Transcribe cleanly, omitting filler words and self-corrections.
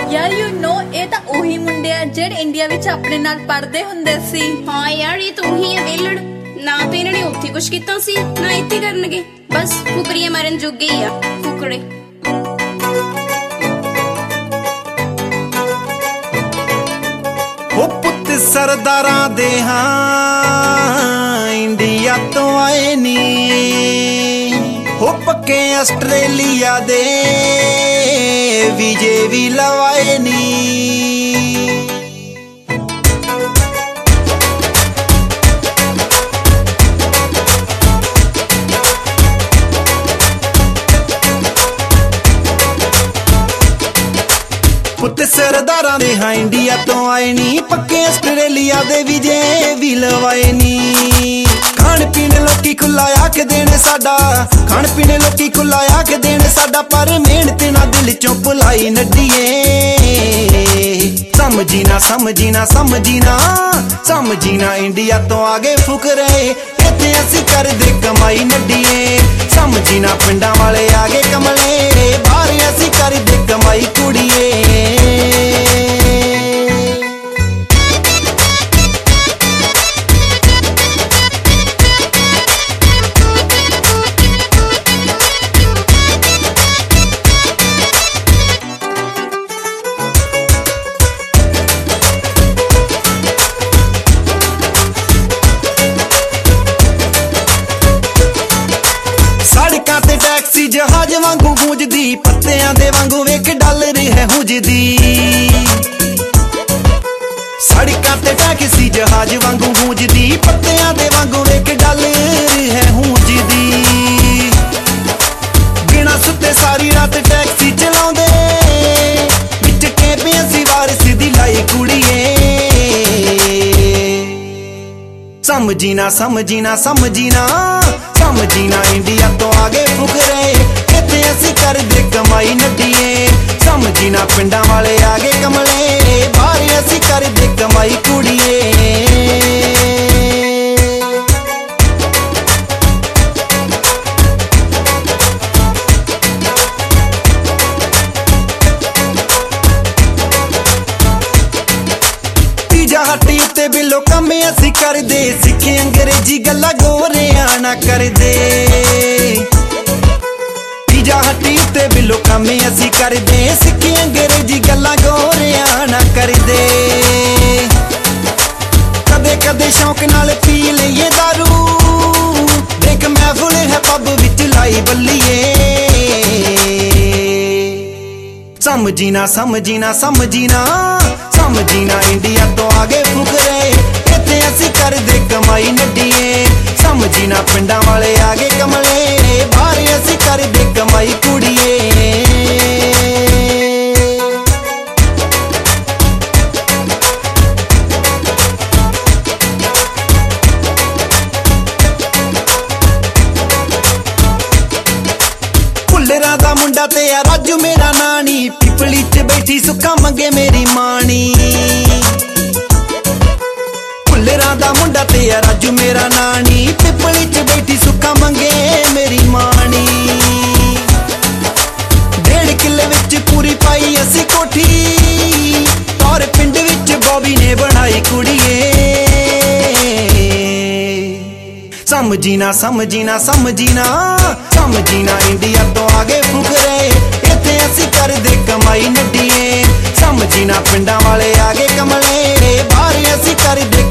यार you know ये तो ਉਹੀ ਮੁੰਡੇ ਆ ਜਿਹੜੇ ਇੰਡੀਆ ਵਿੱਚ ਆਪਣੇ ਨਾਲ ਪੜ੍ਹਦੇ ਹੁੰਦੇ ਸੀ। ਹਾਂ ਯਾਰ ਇਹ ਤਾਂ ਉਹੀ ਹੈ ਵੇਲੜ ਨਾ ਤਾਂ ਇਹਨਾਂ ਨੇ ਉੱਥੇ ਕੁਛ ਕੀਤਾ ਸੀ ਨਾ ਇੱਥੇ ਕਰਨਗੇ ਬਸ ਫੁਕਰੀਆਂ ਮਾਰਨ ਜੋਗੇ ਹੀ ਆ ਫੁਕੜੇ। ਉਹ ਪੁੱਤ ਸਰਦਾਰਾਂ ਦੇ ਹਾਂ ਇੰਡੀਆ ਤੋਂ ਆਏ ਨੀ ਉਹ ਪੱਕੇ ਆਸਟ੍ਰੇਲੀਆ ਦੇ ਵੀਜੇ ਵੀ ਲਵਾਏ ਨੀ। ਪੁੱਤ ਸਰਦਾਰਾਂ ਦੇ ਹਾਂ ਇੰਡੀਆ ਤੋਂ ਆਏ ਨੀ ਪੱਕੇ ਆਸਟ੍ਰੇਲੀਆ ਦੇ ਵੀਜੇ ਵੀ ਲਵਾਏ ਨੀ। ਖਾਣ ਪੀਣ ਲੋਕੀ ਖੁੱਲਾ ਆਖ ਦੇਣ ਸਾਡਾ ਖਾਣ ਪੀਣ ਲੋਕੀ ਖੁੱਲਾ ਆਖ ਦੇਣ ਸਾਡਾ ਪਰ ਮਿਹਨਤ ਨਾ ਦਿਲ ਚੋਂ ਭੁਲਾਈ ਨੱਡੀਏ। ਸਮਝੀ ਨਾ ਸਮਝੀ ਨਾ ਸਮਝੀ ਨਾ ਸਮਝੀ ਨਾ ਇੰਡੀਆ ਤੋਂ ਆ ਗਏ ਫੁਕਰੇ ਇੱਥੇ ਅਸੀਂ ਕਰਦੇ ਕਮਾਈ ਨੱਡੀਏ। ਸਮਝੀ ਨਾ ਪਿੰਡਾਂ ਵਾਲੇ ਆ ਗਏ ਕਮਲੇ ਬਾਹਰ ਅਸੀਂ ਕਰਦੇ ਕਮਾਈ ਕੁੜੀਏ। ਸੜਕਾਂ ਤੇ ਟੈਕਸੀ ਜਹਾਜ਼ ਵਾਂਗੂ ਗੂੰਜਦੀ ਪੱਤਿਆਂ ਦੇ ਵਾਂਗੂ ਵੇਖ ਡਾਲਰ ਹੈ ਹੁਜਦੀ। ਸੜਕਾਂ ਤੇ ਟੈਕਸੀ ਜਹਾਜ਼ ਵਾਂਗੂ ਗੂੰਜਦੀ ਪੱਤਿਆਂ ਦੇ ਵਾਂਗੂ ਵੇਖ ਡਾਲਰ ਹੈ ਹੁਜਦੀ। ਬਿਨਾਂ ਸੁੱਤੇ ਸਾਰੀ ਰਾਤ ਟੈਕਸੀ ਚਲਾਉਂਦੇ ਵਿੱਚ ਕੈਂਪਿਆਂ ਸੀ ਵਾਰਸ ਦੀ ਲਾਈ ਕੁੜੀਏ। ਸਮਝੀ ਨਾ ਸਮਝੀ ਨਾ ਸਮਝੀ ਨਾ ਸਮਝੀ ਨਾ ਇੰਡੀਆ ਤੋਂ ਆ ਗਏ ਫੁਕਰੇ ਇੱਥੇ ਅਸੀਂ ਕਰਦੇ ਕਮਾਈ ਨੱਡੀਏ। ਸਮਝੀ ਨਾ ਪਿੰਡਾਂ ਵਾਲੇ ਆ ਗਏ ਕਮਲੇ ਬਾਹਰ ਅਸੀਂ ਕਰਦੇ ਕਮਾਈ ਕੁੜੀਏ। ਪੀਜ਼ਾ ਹੱਟੀ ਉੱਤੇ ਬਿੱਲੋ ਕੰਮ ਅਸੀਂ ਕਰਦੇ ਸਿੱਖੇ ਅੰਗਰੇਜ਼ੀ ਗੱਲਾਂ ਗੋਰਿਆਂ ਨਾ ਕਰਦੇ। ਪੀਜ਼ਾ ਹੱਟੀ ਉੱਤੇ ਬਿੱਲੋ ਕੰਮ ਅਸੀਂ ਕਰਦੇ ਸਿੱਖੇ ਅੰਗਰੇਜ਼ੀ ਗੱਲਾਂ ਗੋਰਿਆਂ ਨਾ ਕਰਦੇ। ਕਦੇ ਕਦੇ ਸ਼ੌਕ ਨਾਲ ਪੀ ਲਈਏ ਦਾਰੂ ਦੇਖ ਮਹਿਫਲ ਹੈ ਪੱਬ ਵਿੱਚ ਲਾਈ ਬੱਲੀਏ। ਸਮਝੀ ਨਾ ਸਮਝੀ ਨਾ ਸਮਝੀ ਨਾ ਸਮਝੀ ਨਾ ਇੰਡੀਆ ਤੋਂ ਆ ਗਏ ਫੁਕਰੇ ਇੱਥੇ ਅਸੀਂ ਕਰਦੇ ਕਮਾਈ ਨੱਡੀਏ। ਸਮਝੀ ਨਾ ਪਿੰਡਾਂ ਵਾਲੇ ਆ ਗਏ ਕਮਲੇ ਬਾਹਰ ਅਸੀਂ ਕਰਦੇ ਕਮਾਈ ਕੁੜੀਏ। ਭੁੱਲਰਾਂ ਦਾ ਮੁੰਡਾ ਤੇ ਆ ਰਾਜੂ ਮੇਰਾ ਨਾਨੀ ਪਿਪਲੀ ਚ ਬੈਠੀ ਸੁੱਕਾ ਮੰਗੇ ਮੇਰੀ ਮਾਣੀ। ਭੁੱਲਰਾਂ ਦਾ ਮੁੰਡਾ ਤੇ ਆ ਰਾਜੂ ਮੇਰਾ ਨਾਨੀ ਪਿਪਲੀ ਚ ਬੈਠੀ ਸੁੱਕਾ ਮੰਗੇ ਮੇਰੀ ਮਾਣੀ। 1.5 ਕਿੱਲੇ ਵਿੱਚ ਪੂਰੀ ਪਾਈ ਅਸੀਂ ਕੋਠੀ ਔਰ ਪਿੰਡ ਵਿੱਚ ਬੋਬੀ ਨੇ ਬਣਾਈ ਕੁੜੀਏ। ਸਮਝੀ ਨਾ ਸਮਝੀ ਨਾ ਸਮਝੀ ਨਾ ਸਮਝੀ ਨਾ ਇੰਡੀਆ ਤੋਂ ਆ ਗਏ ਫੁਕਰੇ ਇੱਥੇ ਅਸੀਂ ਕਰਦੇ ਕਮਾਈ ਨੱਡੀਏ। ਸਮਝੀ ਨਾ ਪਿੰਡਾਂ ਵਾਲੇ ਆ ਗਏ ਕਮਲੇ ਬਾਹਰ ਅਸੀਂ ਕਰਦੇ